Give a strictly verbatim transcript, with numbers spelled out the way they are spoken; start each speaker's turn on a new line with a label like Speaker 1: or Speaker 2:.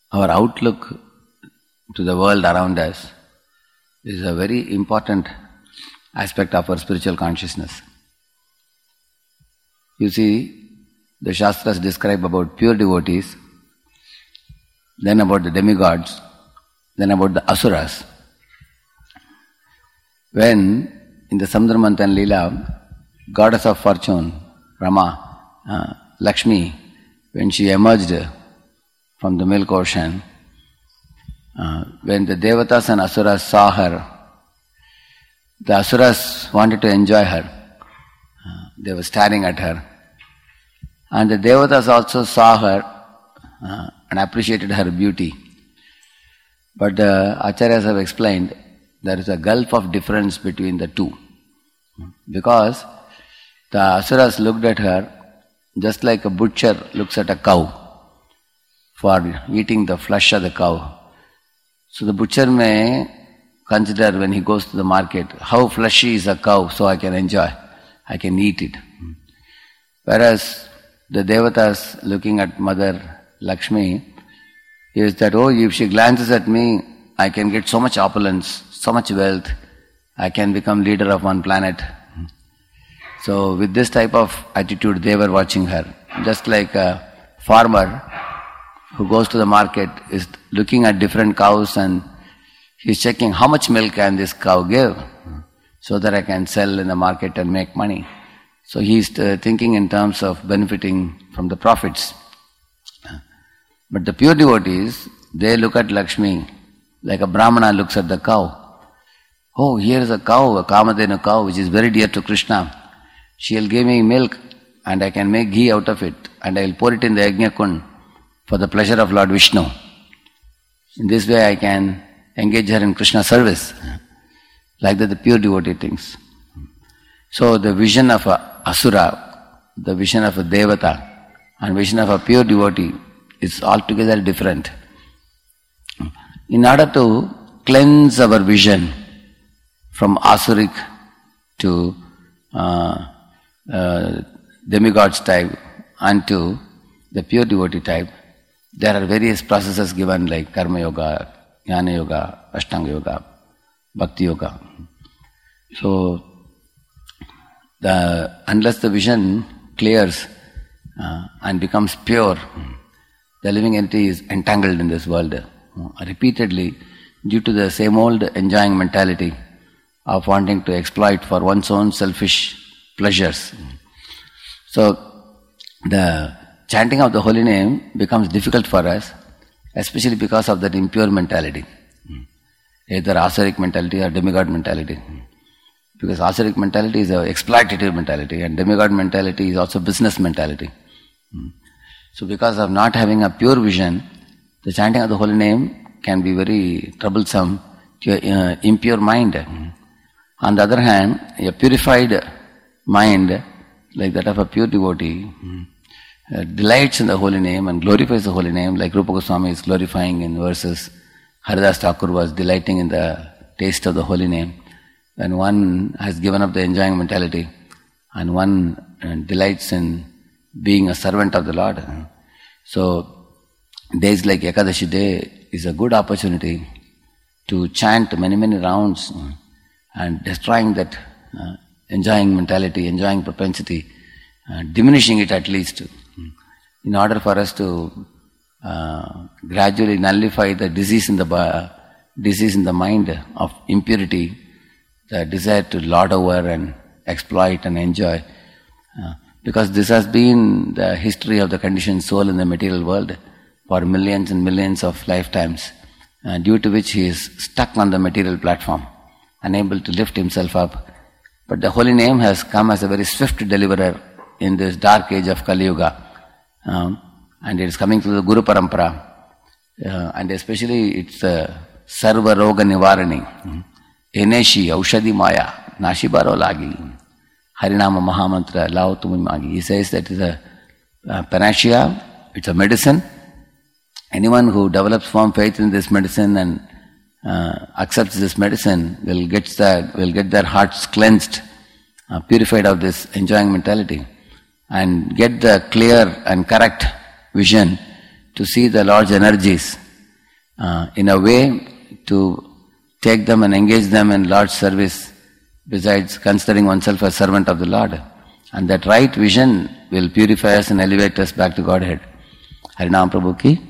Speaker 1: our outlook to the world around us is a very important aspect of our spiritual consciousness. You see, the Shastras describe about pure devotees, then about the demigods, then about the asuras. When in the Samudramanthan Leela, goddess of fortune, Rama, uh, Lakshmi, when she emerged from the milk ocean, uh, when the Devatas and Asuras saw her, the Asuras wanted to enjoy her. Uh, they were staring at her. And the Devatas also saw her uh, and appreciated her beauty. But the Acharyas have explained there is a gulf of difference between the two. Because the Asuras looked at her just like a butcher looks at a cow for eating the flesh of the cow. So the butcher may consider when he goes to the market, how fleshy is a cow so I can enjoy, I can eat it. Whereas the Devatas looking at Mother Lakshmi is that, oh, if she glances at me, I can get so much opulence, so much wealth, I can become leader of one planet. So with this type of attitude they were watching her. Just like a farmer who goes to the market is looking at different cows and he's checking how much milk can this cow give so that I can sell in the market and make money. So he's uh, thinking in terms of benefiting from the profits. But the pure devotees, they look at Lakshmi like a Brahmana looks at the cow. Oh, here is a cow, a Kamadhenu cow, which is very dear to Krishna. She'll give me milk and I can make ghee out of it and I'll pour it in the Yajna Kund for the pleasure of Lord Vishnu. In this way I can engage her in Krishna service. Like that the pure devotee thinks. So the vision of a asura, the vision of a devata and vision of a pure devotee is altogether different. In order to cleanse our vision from asuric to uh, uh, demigods type and to the pure devotee type, there are various processes given like karma yoga, jnana yoga, ashtanga yoga, bhakti yoga. So, the unless the vision clears uh, and becomes pure, the living entity is entangled in this world uh, repeatedly due to the same old enjoying mentality of wanting to exploit for one's own selfish pleasures. So, the chanting of the holy name becomes difficult for us, especially because of that impure mentality, either asuric mentality or demigod mentality. Because asuric mentality is an exploitative mentality and demigod mentality is also business mentality. So because of not having a pure vision, the chanting of the holy name can be very troublesome to your uh, impure mind. On the other hand, a purified mind, like that of a pure devotee, uh, delights in the holy name and glorifies the holy name, like Rupa Goswami is glorifying in verses. Haridas Thakur was delighting in the taste of the holy name. When one has given up the enjoying mentality and one uh, delights in being a servant of the Lord. So, days like Ekadashi Day is a good opportunity to chant many, many rounds and destroying that uh, enjoying mentality, enjoying propensity, uh, diminishing it at least, in order for us to uh, gradually nullify the disease in the uh, disease in the mind of impurity, the desire to lord over and exploit and enjoy. Uh, because this has been the history of the conditioned soul in the material world for millions and millions of lifetimes, uh, due to which he is stuck on the material platform, unable to lift himself up. But the holy name has come as a very swift deliverer in this dark age of Kali Yuga. Um, and it is coming through the Guru Parampara. Uh, and especially it's uh, Sarva Roga Nivarani. Eneshi Aushadhi Maya Nashibaro Lagi Harinama Mahamantra Lao Tumi Magi. He says that is a, a panacea, it's a medicine. Anyone who develops firm faith in this medicine and uh, accepts this medicine will get that will get their hearts cleansed, uh, purified of this enjoying mentality, and get the clear and correct vision to see the Lord's energies uh, in a way to take them and engage them in Lord's service, besides considering oneself a servant of the Lord. And that right vision will purify us and elevate us back to Godhead. Harinam Prabhu ki